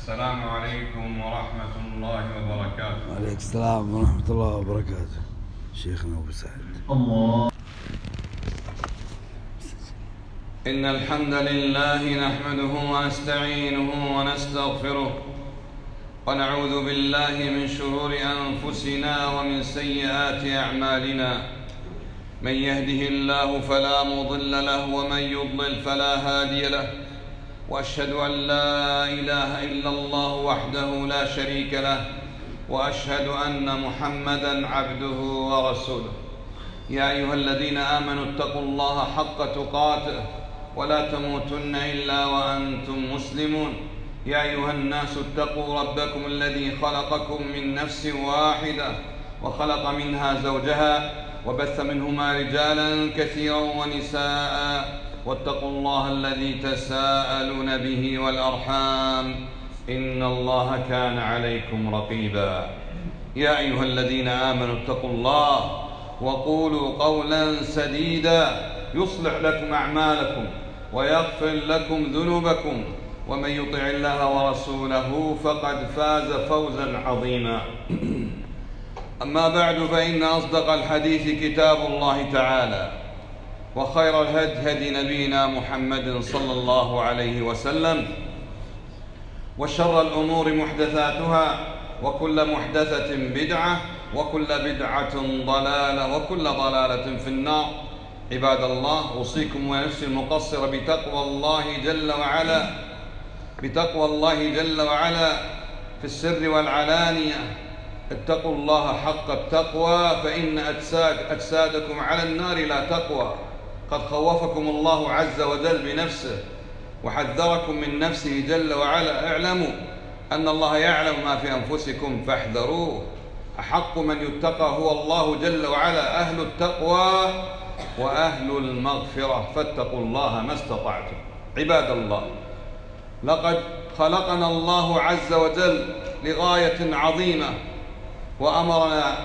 السلام عليكم ورحمة الله وبركاته. وعليكم السلام ورحمة الله وبركاته. شيخنا أبو سعد. الله. إن الحمد لله نحمده ونستعينه ونستغفره ونعوذ بالله من شرور أنفسنا ومن سيئات أعمالنا. من يهده الله فلا مضل له ومن يضلل فلا هادي له، وأشهد أن لا إله إلا الله وحده لا شريك له، وأشهد أن محمدًا عبده ورسوله. يا أيها الذين آمنوا اتقوا الله حق تقاته ولا تموتن إلا وأنتم مسلمون. يا أيها الناس اتقوا ربكم الذي خلقكم من نفس واحدة وخلق منها زوجها وبث منهما رجالا كثيرا ونساء، واتقوا الله الذي تساءلون به والأرحام إن الله كان عليكم رقيبا. يا أيها الذين آمنوا اتقوا الله وقولوا قولا سديدا يصلح لكم أعمالكم ويغفر لكم ذنوبكم، ومن يطع الله ورسوله فقد فاز فوزا عظيما. أما بعد، فإن أصدق الحديث كتاب الله تعالى، وخير الهدي هدي نبينا محمد صلى الله عليه وسلم، وشر الأمور محدثاتها، وكل محدثة بدعة، وكل بدعة ضلالة، وكل ضلالة في النار. عباد الله، أوصيكم ونفسي المقصر بتقوى الله جل وعلا في السر والعلانية. اتقوا الله حق التقوى، فإن أجسادكم على النار لا تقوى. قد خوفكم الله عز وجل بنفسه وحذركم من نفسه جل وعلا. اعلموا أن الله يعلم ما في أنفسكم فاحذروه. أحق من يتقى هو الله جل وعلا، أهل التقوى وأهل المغفرة، فاتقوا الله ما استطعتم. عباد الله، لقد خلقنا الله عز وجل لغاية عظيمة، وأمرنا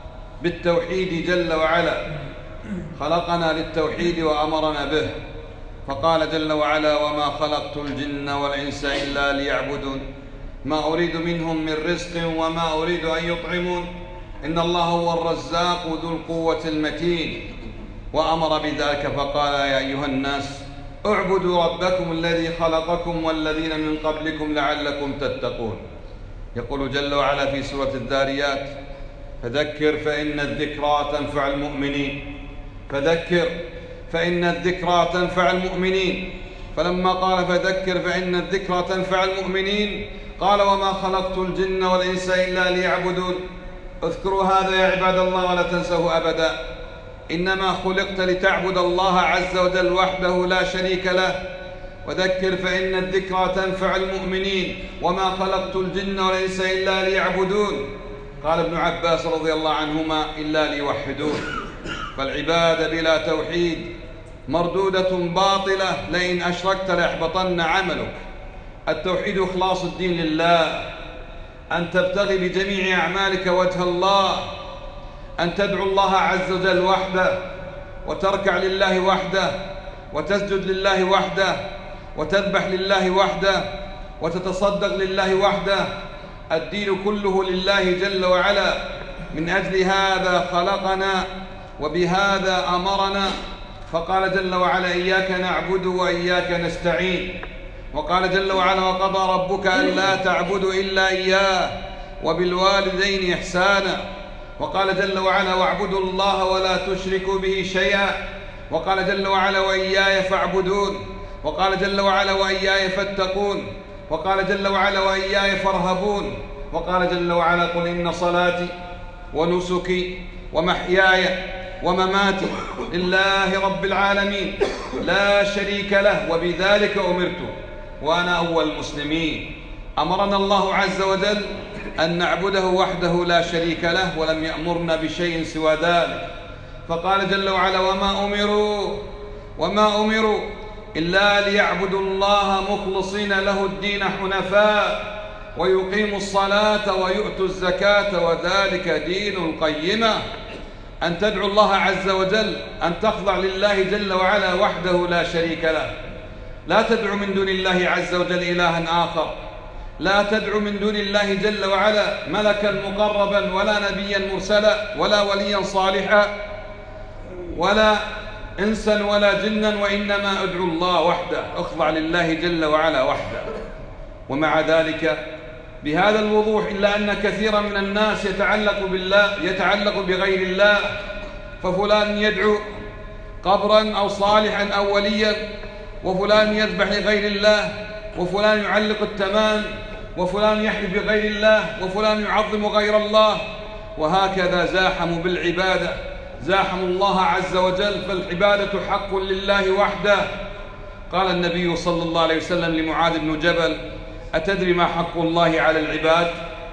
بالتوحيد جل وعلا. خلقنا للتوحيد وأمرنا به، فقال جل وعلا: وما خلقت الجن والإنس إلا ليعبدون ما أريد منهم من رزق وما أريد أن يطعمون إن الله هو الرزاق ذو القوة المتين. وأمر بذلك فقال: يا أيها الناس اعبدوا ربكم الذي خلقكم والذين من قبلكم لعلكم تتقون. يقول جل وعلا في سورة الذاريات: فذكر فإن الذكرى تنفع المؤمنين. فذكر فإن الذكرى تنفع المؤمنين. فلما قال فذكر فإن الذكرى تنفع المؤمنين، قال: وما خلقت الجن والإنس إلا ليعبدون. اذكروا هذا يا عباد الله ولا تنسوه أبدا. إنما خلقت لتعبد الله عز وجل وحده لا شريك له. وذكر فإن الذكرى تنفع المؤمنين، وما خلقت الجن والإنس إلا ليعبدون. قال ابن عباس رضي الله عنهما: إلا ليوحدون. فالعبادة بلا توحيد مردودة باطلة، لئن أشركت ليحبطن عملك. التوحيد إخلاص الدين لله، أن تبتغي بجميع أعمالك وجه الله، أن تدعو الله عز وجل وحده، وتركع لله وحده، وتسجد لله وحده، وتذبح لله وحده، وتتصدق لله وحده. الدين كله لله جل وعلا. من أجل هذا خلقنا وبهذا أمرنا، فقال جل وعلا: إياك نعبد وإياك نستعين. وقال جل وعلا: وقضى ربك ألا تعبدوا إلا إياه وبالوالدين إحسانا. وقال جل وعلا: واعبدوا الله ولا تشركوا به شيئا. وقال جل وعلا: وإياي فاعبدون. وقال جل وعلا: وإياي فاتقون. وقال جل وعلا: وإياي فارهبون. وقال جل وعلا: قل إن صلاتي ونسكي ومحياي ومماتي لله رب العالمين لا شريك له وبذلك أمرت وأنا أول المسلمين. أمرنا الله عز وجل أن نعبده وحده لا شريك له، ولم يأمرنا بشيء سوى ذلك. فقال جل وعلا: وما أمروا إلا ليعبدوا الله مخلصين له الدين حنفاء ويقيموا الصلاة ويؤتوا الزكاة وذلك دين القيمة. أن تدعو الله عز وجل، أن تخضع لله جل وعلا وحده لا شريك له. لا تدعو من دون الله عز وجل إلها آخر، لا تدع من دون الله جل وعلا ملكا مقربا ولا نبيا مرسلا ولا وليا صالحا ولا إنسا ولا جنا، وإنما ادعو الله وحده، اخضع لله جل وعلا وحده. ومع ذلك بهذا الوضوح إلا أن كثيرا من الناس يتعلق بغير الله، ففلان يدعو قبرا أو صالحا أو وليا، وفلان يذبح لغير الله، وفلان يعلق التمام، وفلان يحلف بغير الله، وفلان يعظم غير الله، وهكذا زاحموا بالعبادة، زاحموا الله عز وجل، فالعبادة حق لله وحده. قال النبي صلى الله عليه وسلم لمعاذ بن جبل: أتدري ما حق الله على العباد؟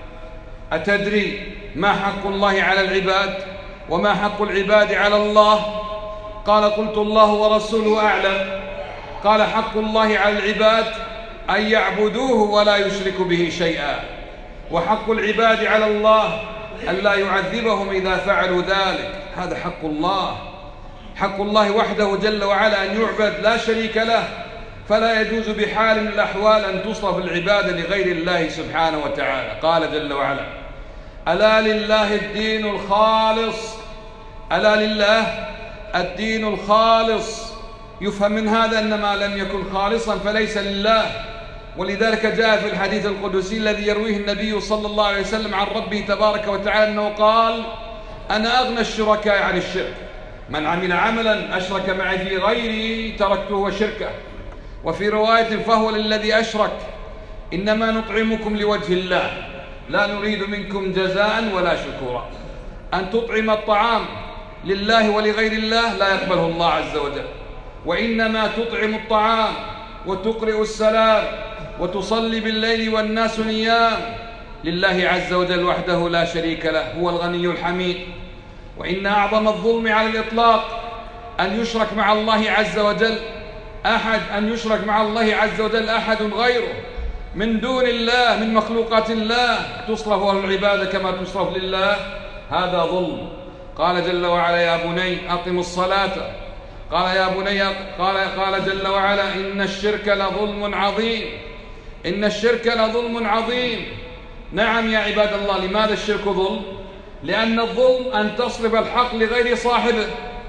أتدري ما حق الله على العباد وما حق العباد على الله؟ قال: قلت الله ورسوله أعلم. قال: حق الله على العباد أن يعبدوه ولا يشركوا به شيئا، وحق العباد على الله أن لا يعذبهم إذا فعلوا ذلك. هذا حق الله، حق الله وحده جل وعلا أن يعبد لا شريك له، فلا يجوز بحال من الأحوال أن تصرف العبادة لغير الله سبحانه وتعالى. قال جل وعلا: ألا لله الدين الخالص، ألا لله الدين الخالص. يفهم من هذا أن ما لم يكن خالصا فليس لله، ولذلك جاء في الحديث القدسي الذي يرويه النبي صلى الله عليه وسلم عن ربه تبارك وتعالى أنه قال: أنا أغنى الشركاء عن الشرك، من عمل عملا أشرك معي في غيري تركته وشركه. وفي رواية: فهو للذي أشرك، إنما نطعمكم لوجه الله لا نريد منكم جزاء ولا شكورا. أن تطعم الطعام لله ولغير الله لا يقبله الله عز وجل، وإنما تطعم الطعام وتقرئ السلام وتصلي بالليل والناس نيام لله عز وجل وحده لا شريك له، هو الغني الحميد. وإن أعظم الظلم على الإطلاق أن يشرك مع الله عز وجل أحد غيره من دون الله، من مخلوقات الله، تصرف العبادة كما تصرف لله، هذا ظلم. قال جل وعلا: يا بني أقم الصلاة. قال جل وعلا: إن الشرك لظلم عظيم، إن الشرك لظلم عظيم. نعم يا عباد الله. لماذا الشرك ظلم؟ لأن الظلم أن تصرف الحق لغير صاحبه،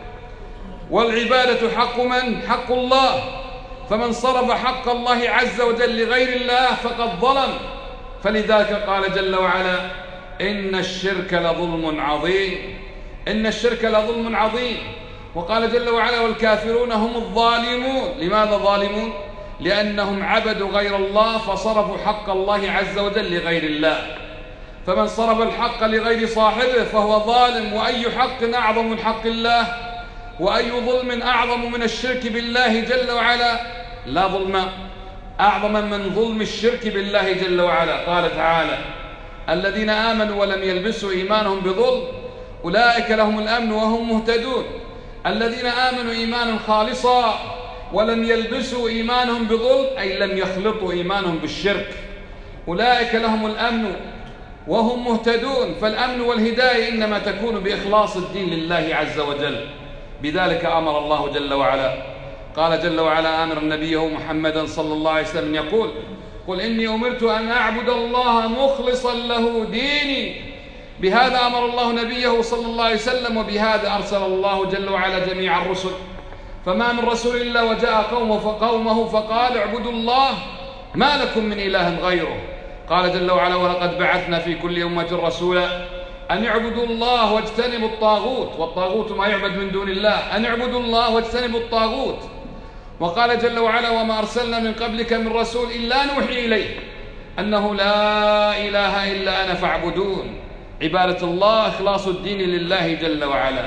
والعبادة حق من؟ حق الله، فمن صرف حق الله عز وجل لغير الله فقد ظلم. فلذلك قال جل وعلا: إن الشرك لظلم عظيم، إن الشرك لظلم عظيم. وقال جل وعلا: والكافرون هم الظالمون. لماذا ظالمون؟ لأنهم عبدوا غير الله فصرفوا حق الله عز وجل لغير الله، فمن صرف الحق لغير صاحبه فهو ظالم. وأي حق أعظم من حق الله؟ وأي ظلم أعظم من الشرك بالله جل وعلا؟ لا ظلم أعظم من ظلم الشرك بالله جل وعلا. قال تعالى: الذين آمنوا ولم يلبسوا إيمانهم بظلم أولئك لهم الأمن وهم مهتدون. الذين آمنوا إيمانا خالصا ولم يلبسوا إيمانهم بظلم، أي لم يخلطوا إيمانهم بالشرك، أولئك لهم الأمن وهم مهتدون. فالأمن والهداية إنما تكون بإخلاص الدين لله عز وجل. بذلك أمر الله جل وعلا. قال جل وعلا آمر نبيه محمدا صلى الله عليه وسلم يقول: قل إني أمرت أن أعبد الله مخلصا له ديني. بهذا أمر الله نبيه صلى الله عليه وسلم، وبهذا أرسل الله جل وعلا جميع الرسل. فما من رسول إلا وجاء قومه فقال: اعبدوا الله ما لكم من إله غيره. قال جل وعلا: ولقد بعثنا في كل أمة رسولا أن اعبدوا الله واجتنبوا الطاغوت. والطاغوت ما يعبد من دون الله، أن اعبدوا الله واجتنبوا الطاغوت. وقال جل وعلا: وما أرسلنا من قبلك من رسول إلا نوحي إليه أنه لا إله إلا أنا فاعبدون. عبادة الله إخلاص الدين لله جل وعلا.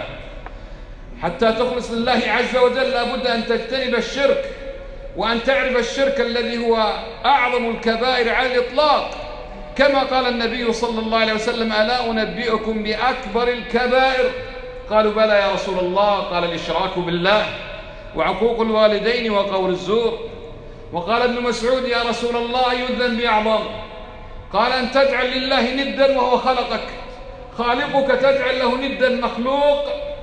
حتى تخلص لله عز وجل لابد أن تجتنب الشرك، وأن تعرف الشرك الذي هو أعظم الكبائر على الإطلاق، كما قال النبي صلى الله عليه وسلم: ألا أنبئكم بأكبر الكبائر؟ قالوا: بلى يا رسول الله. قال: الإشراك بالله وعقوق الوالدين وقول الزور. وقال ابن مسعود: يا رسول الله أي الذنب أعظم؟ قال: أن تجعل لله ندا وهو خلقك، خالقك تجعل له ندا مخلوق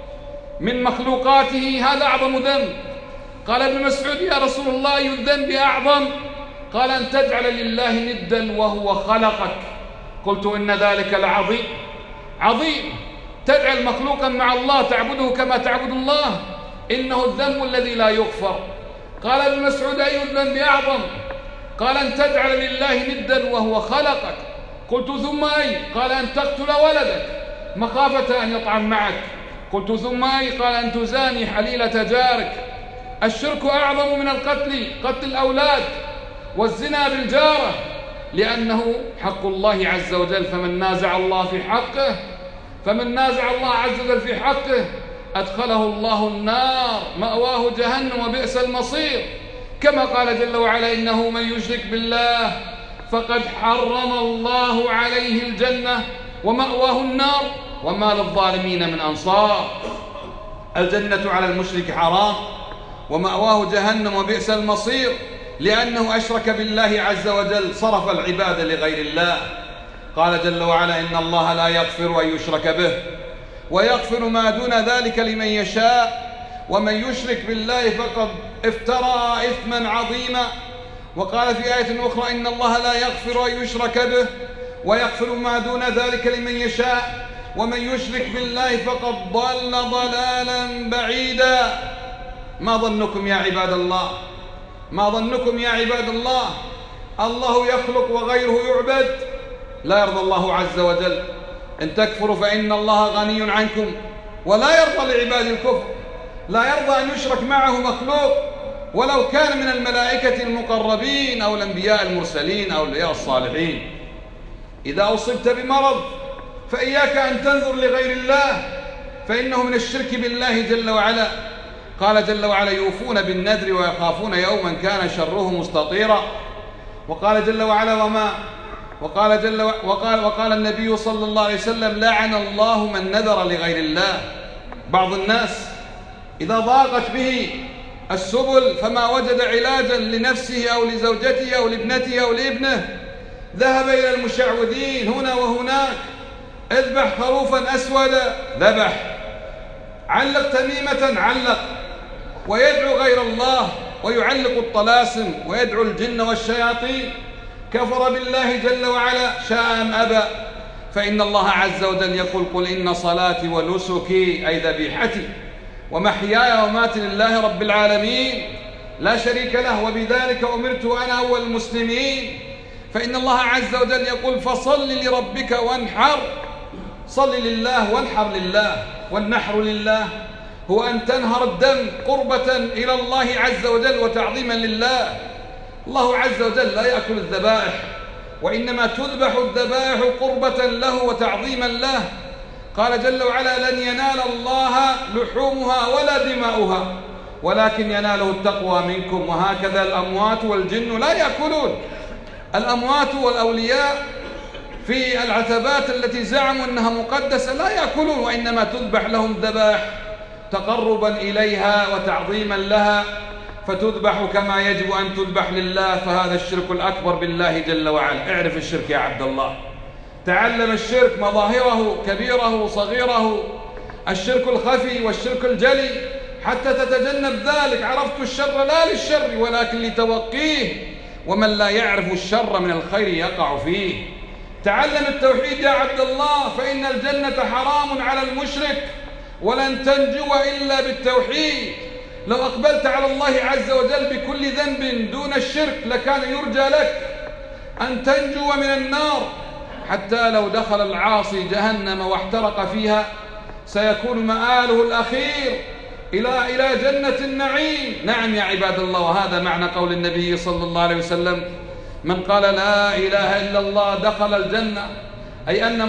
من مخلوقاته، هذا أعظم ذنب. قال ابن مسعود: يا رسول الله أي الذنب أعظم؟ قال أن تجعل لله ندا وهو خلقك. قلت إن ذلك لعظيم. عظيم تجعل مخلوقا مع الله تعبده كما تعبد الله، إنه الذنب الذي لا يغفر. قال ابن مسعود أي الذنب أعظم؟ قال أن تجعل لله ندا وهو خلقك. قلت ثم أي؟ قال أن تقتل ولدك مخافة أن يطعن معك. قلت ثم أي؟ قال أن تزاني حليلة جارك. الشرك أعظم من القتل، قتل الأولاد والزنا بالجارة، لأنه حق الله عز وجل. فمن نازع الله عز وجل في حقه أدخله الله النار، مأواه جهنم وبئس المصير. كما قال جل وعلا إنه من يشرك بالله فقد حرم الله عليه الجنة ومأواه النار وما للظالمين من أنصار. الجنة على المشرك حرام ومأواه جهنم وبئس المصير، لأنه أشرك بالله عز وجل، صرف العبادة لغير الله. قال جل وعلا إن الله لا يغفر أن يشرك به ويغفر ما دون ذلك لمن يشاء، ومن يشرك بالله فقد افترى إثما عظيما. وقال في آية أخرى إن الله لا يغفر أن يشرك به ويغفر ما دون ذلك لمن يشاء، ومن يشرك بالله فقد ضل ضلالا بعيدا. ما ظنكم يا عباد الله؟ ما ظنكم يا عباد الله؟ الله يخلق وغيره يعبد؟ لا يرضى الله عز وجل. إن تكفروا فإن الله غني عنكم ولا يرضى لعباد الكفر. لا يرضى أن يشرك معه مخلوق ولو كان من الملائكة المقربين أو الأنبياء المرسلين أو الأولياء الصالحين. إذا أصبت بمرض فإياك أن تنظر لغير الله، فإنه من الشرك بالله جل وعلا. قال جل وعلا يوفون بالنذر ويخافون يوما كان شره مستطيرا. وقال جل وعلا وقال النبي صلى الله عليه وسلم لعن الله من نذر لغير الله. بعض الناس إذا ضاقت به السبل فما وجد علاجا لنفسه أو لزوجته أو لابنته أو لابنه ذهب إلى المشعوذين هنا وهناك. اذبح خروفا أسودا، ذبح. علق تميمة، علق. ويدعو غير الله ويعلق الطلاسم ويدعو الجن والشياطين. كفر بالله جل وعلا شاء أم أبى. فإن الله عز وجل يقول قل إن صلاتي ونسكي أي ذبيحتي ومحياي ومماتي لله رب العالمين لا شريك له وبذلك أمرت وأنا أول المسلمين. فإن الله عز وجل يقول فصل لربك وانحر. صل لله وانحر لله. والنحر لله هو أن تنهر الدم قربة إلى الله عز وجل وتعظيما لله. الله عز وجل لا يأكل الذبائح، وإنما تذبح الذبائح قربة له وتعظيما له. قال جل وعلا لن ينال الله لحومها ولا دماؤها ولكن يناله التقوى منكم. وهكذا الأموات والجن لا يأكلون. الأموات والأولياء في العتبات التي زعموا أنها مقدسة لا يأكلون، وإنما تذبح لهم ذبائح تقربا إليها وتعظيما لها، فتذبح كما يجب أن تذبح لله. فهذا الشرك الأكبر بالله جل وعلا. اعرف الشرك يا عبد الله، تعلم الشرك مظاهره كبيره صغيره، الشرك الخفي والشرك الجلي حتى تتجنب ذلك. عرفت الشر لا للشر ولكن لتوقيه، ومن لا يعرف الشر من الخير يقع فيه. تعلم التوحيد يا عبد الله، فإن الجنة حرام على المشرك ولن تنجو إلا بالتوحيد. لو أقبلت على الله عز وجل بكل ذنب دون الشرك لكان يرجى لك أن تنجو من النار. حتى لو دخل العاصي جهنم واحترق فيها سيكون مآله الأخير إلى جنة النعيم. نعم يا عباد الله، وهذا معنى قول النبي صلى الله عليه وسلم من قال لا إله إلا الله دخل الجنة، أي أن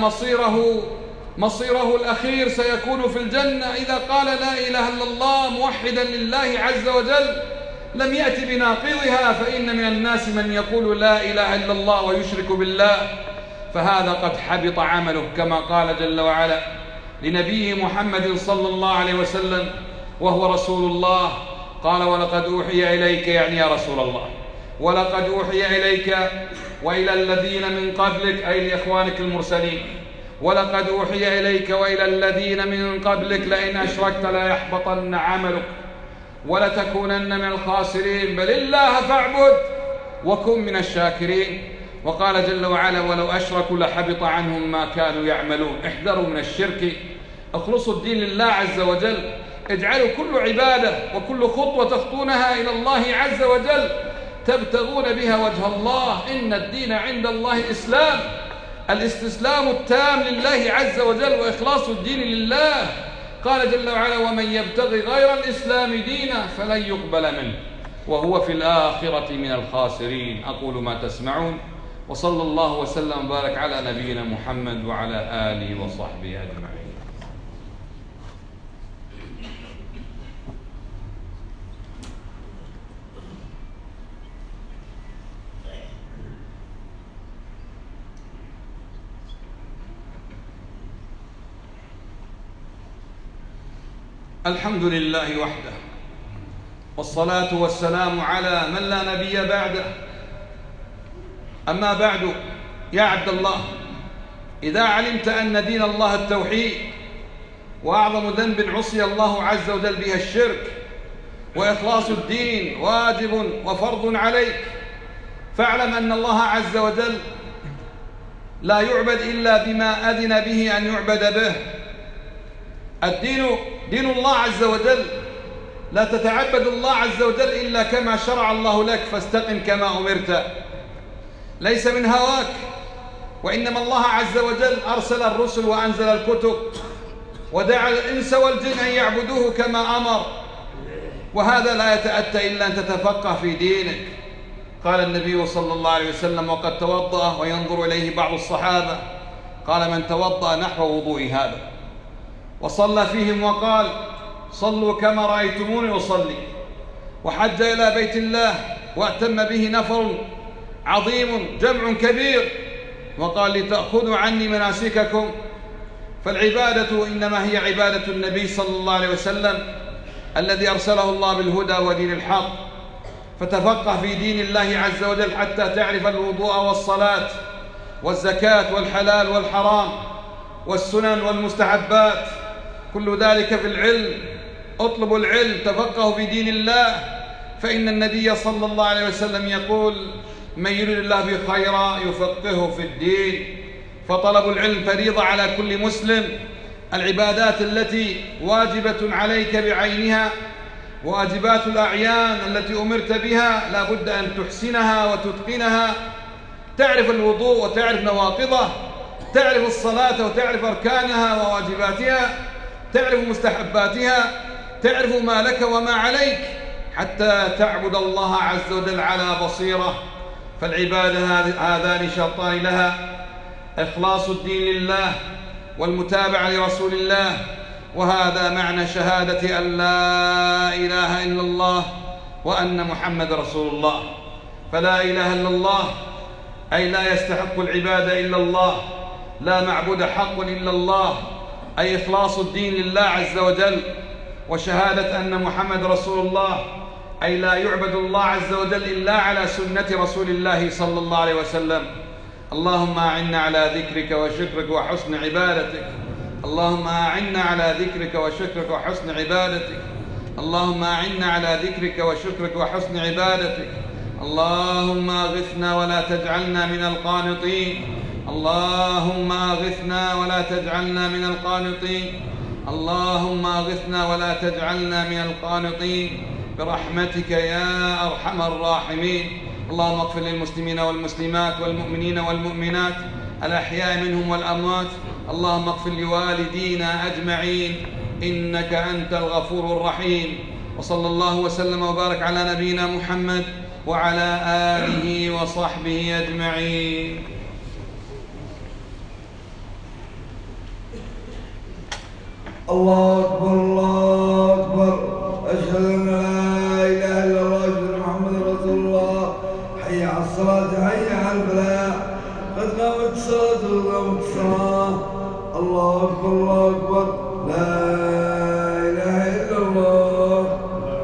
مصيره الأخير سيكون في الجنة. إذا قال لا إله إلا الله موحدا لله عز وجل لم يأتي بناقضها. فإن من الناس من يقول لا إله إلا الله ويشرك بالله، فهذا قد حبط عمله. كما قال جل وعلا لنبيه محمد صلى الله عليه وسلم وهو رسول الله، قال ولقد أوحي إليك، يعني يا رسول الله، ولقد أوحي إليك وإلى الذين من قبلك، أي لإخوانك المرسلين، ولقد أوحي إليك وإلى الذين من قبلك لئن أشركت ليحبطن عملك ولتكونن من الخاسرين. بل الله فاعبد وكن من الشاكرين. وقال جل وعلا: ولو أشركوا لحبط عنهم ما كانوا يعملون. احذروا من الشرك، اخلصوا الدين لله عز وجل، اجعلوا كل عبادة وكل خطوة تخطونها إلى الله عز وجل تبتغون بها وجه الله. إن الدين عند الله الإسلام، الاستسلام التام لله عز وجل وإخلاص الدين لله. قال جل وعلا: ومن يبتغي غير الإسلام دينا فلن يقبل منه وهو في الآخرة من الخاسرين. أقول ما تسمعون، وصلى الله وسلم وبارك على نبينا محمد وعلى آله وصحبه أجمعين. الحمد لله وحده، والصلاة والسلام على من لا نبي بعده. أما بعد، يا عبد الله، إذا علمت أن دين الله التوحيد، وأعظم ذنب عصي الله عز وجل بها الشرك، وإخلاص الدين واجب وفرض عليك، فاعلم أن الله عز وجل لا يعبد إلا بما أذن به أن يعبد به. الدين دين الله عز وجل، لا تتعبد الله عز وجل إلا كما شرع الله لك، فاستقم كما أمرت، ليس من هواك. وإنما الله عز وجل أرسل الرسل وأنزل الكتب ودعا الإنس والجن أن يعبدوه كما أمر، وهذا لا يتأتى إلا أن تتفقه في دينك. قال النبي صلى الله عليه وسلم: وقد توضأ، وينظر إليه بعض الصحابة، قال: من توضأ نحو وضوء هذا، وصلى فيهم وقال: صلوا كما رأيتموني أصلي. وحج إلى بيت الله وأتم به نفر عظيم جمع كبير، وقال: لتأخذوا عني مناسككم. فالعبادة إنما هي عبادة النبي صلى الله عليه وسلم الذي أرسله الله بالهدى ودين الحق. فتفقه في دين الله عز وجل حتى تعرف الوضوء والصلاة والزكاة والحلال والحرام والسنن والمستحبات، كل ذلك في العلم. اطلبوا العلم، تفقهوا في دين الله، فإن النبي صلى الله عليه وسلم يقول: من يريد الله به خيرا يفقهه في الدين. فطلب العلم فريضة على كل مسلم. العبادات التي واجبة عليك بعينها، واجبات الأعيان التي أمرت بها، لا بد أن تحسنها وتتقنها. تعرف الوضوء وتعرف نواقضه، تعرف الصلاة وتعرف أركانها وواجباتها، تعرف مستحباتها، تعرف ما لك وما عليك، حتى تعبد الله عز وجل على بصيرة. فالعبادة هذان شرطان لها: إخلاص الدين لله والمتابعة لرسول الله. وهذا معنى شهادة أن لا إله إلا الله وأن محمد رسول الله. فلا إله إلا الله أي لا يستحق العبادة إلا الله، لا معبود حق إلا الله، أي إخلاص الدين لله عز وجل. وشهادة أن محمد رسول الله أي لا يعبد الله عز وجل إلا على سنة رسول الله صلى الله عليه وسلم. اللهم أعنا على ذكرك وشكرك وحسن عبادتك. اللهم أعنا على ذكرك وشكرك وحسن عبادتك. اللهم أعنا على ذكرك وشكرك وحسن عبادتك. اللهم أغثنا ولا تجعلنا من القانطين. اللهم أغثنا ولا تجعلنا من القانطين. اللهم أغثنا ولا تجعلنا من القانطين برحمتك يا أرحم الراحمين. اللهم اغفر للمسلمين والمسلمات والمؤمنين والمؤمنات الأحياء منهم والأموات. اللهم اغفر لوالدينا أجمعين إنك أنت الغفور الرحيم. وصلى الله وسلم وبارك على نبينا محمد وعلى آله وصحبه أجمعين. الله أكبر الله أكبر، أشهد أن لا إله إلا الله، أشهد أن محمد رسول الله. حي على الصلاة حي على الفلاح، قد قامت الصلاة قد قامت الصلاة. الله أكبر الله أكبر، لا إله إلا الله.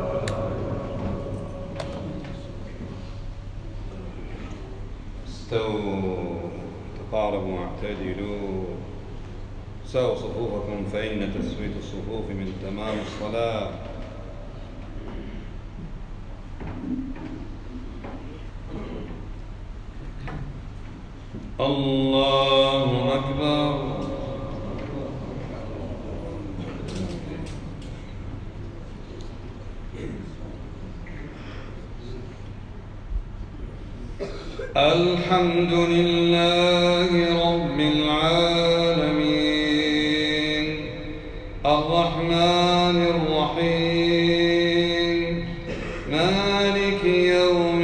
استووا تقاربوا واعتدلوا، ساووا صفوفكم فإن تسوية الصفوف من تمام الصلاة. الله أكبر. الحمد لله رب العالمين الرحمن الرحيم مالك يوم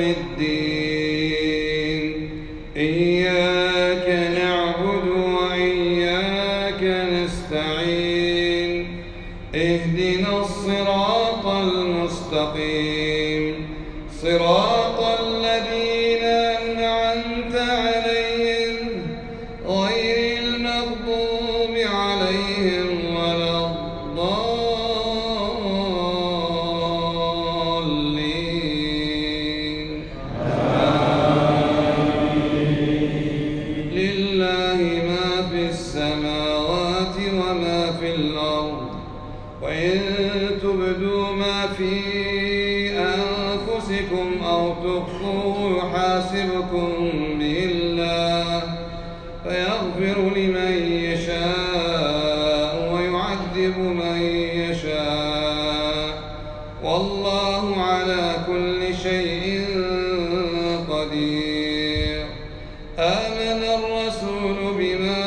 الدين إياك نعبد وإياك نستعين اهدنا الصراط المستقيم صراط الذين أنعمت عليهم غير المغضوب عليهم ولا الضالين لله ما في السماوات وما في الأرض وإن تبدوا ما في أنفسكم أو تخفوه يحاسبكم به الله فيغفر لمن يشاء ويعذب من يشاء والله على كل شيء قدير. آمن الرسول بما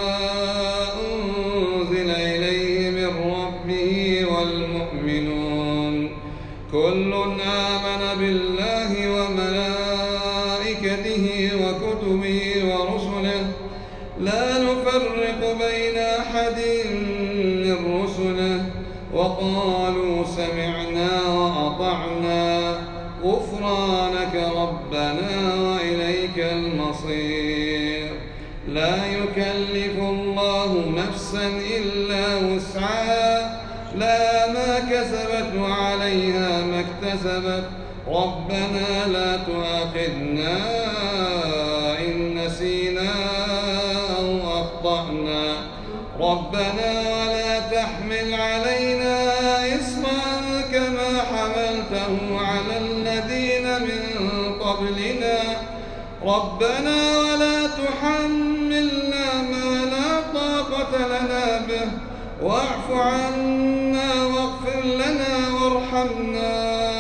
أنزل إليه من ربه والمؤمنون كل آمن بالله وملائكته وكتبه ورسله لا نفرق بين أحد من رسله وقالوا سمعنا وأطعنا غفرانك ربنا وإليك المصير. لا يكلف الله نفسا إلا وسعها لا ما كسبت وعليها ما اكتسبت ربنا لا تؤاخذنا إن نسينا أو أخطأنا ربنا ولا تحمل علينا إصرا كما حملته على الذين من قبلنا ربنا ولا تحملنا ما لا طاقة لنا به واعف عنا واغفر لنا وارحمنا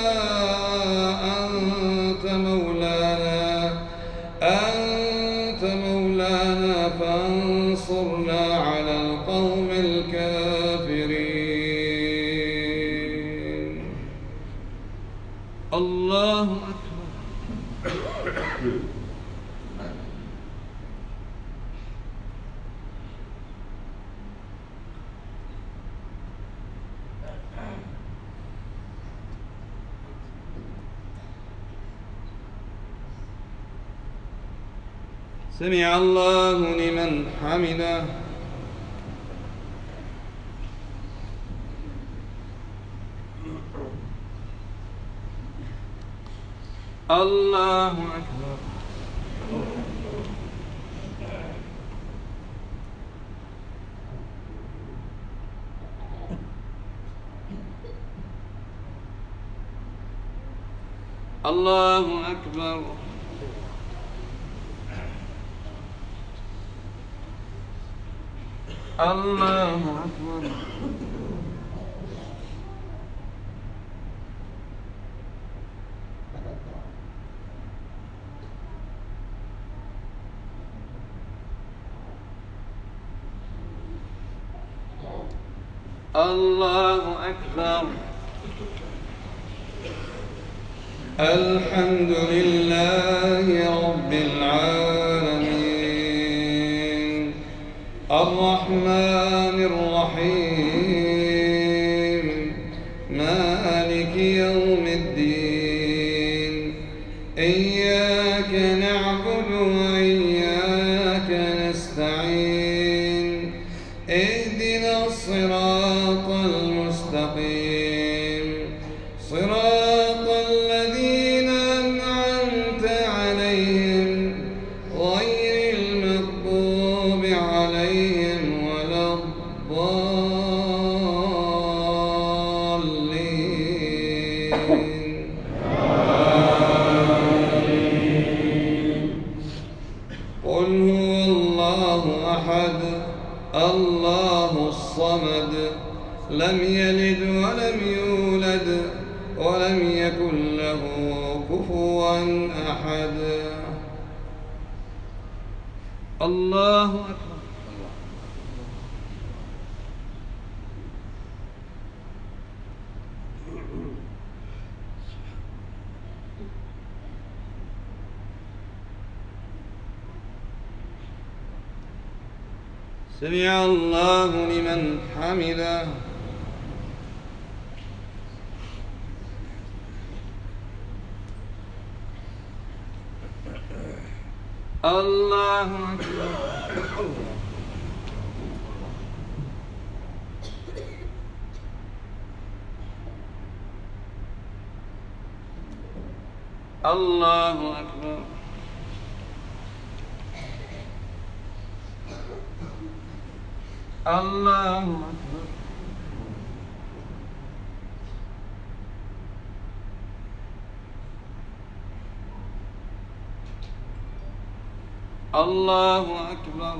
أنت مولانا فانصرنا على القوم الكافرين. الله أكبر. سمع الله لمن حمده. الله أكبر. الله أكبر. الله أكبر. الله أكبر. الحمد لله رب العالمين الرحمن الرحيم مالك يوم الدين إياك نعبد وإياك نستعين اهدنا الصراط المستقيم صراط الذين أنعمت عليهم غير المغضوب عليهم ولا الضالين. أحد الله الصمد لم يلد ولم يولد ولم يكن له كفوا أحد. الله أكبر. سمع الله لمن حمده. الله أكبر. الله أكبر. الله أكبر. الله أكبر.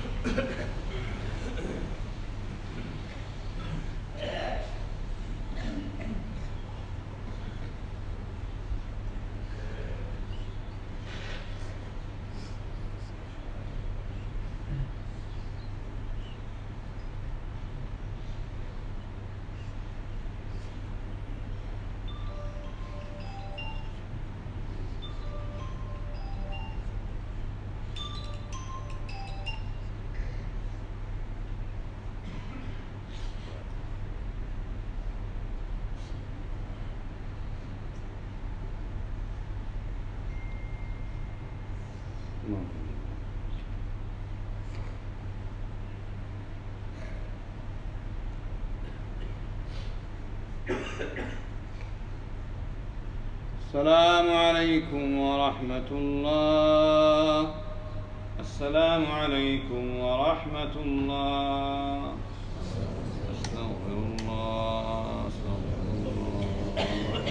السلام عليكم ورحمة الله. السلام عليكم ورحمة الله. أستغفر الله. أستغفر الله.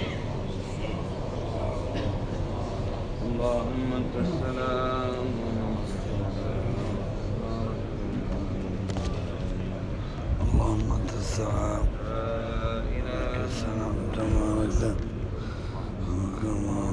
اللهم أنت السلام. اللهم أنت السلام. السلام تبارك.